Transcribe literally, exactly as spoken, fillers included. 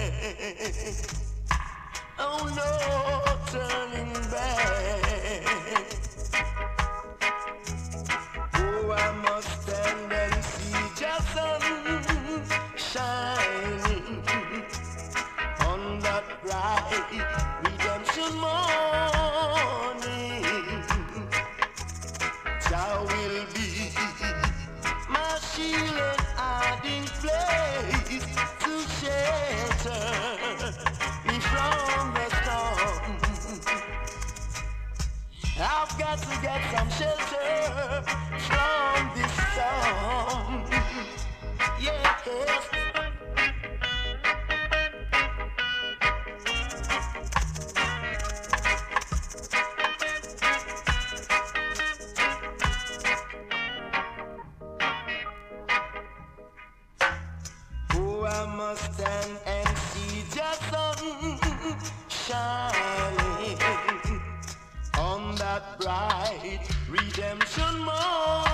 Oh no, turning back. Oh, I must stand and see just sun shining on that bright redemption morning. Thou will be my shield and hiding place to shelter me from the storm. I've got to get some shelter from this storm. Yes. Oh, I must stand and see just sun shining on that bright redemption morning.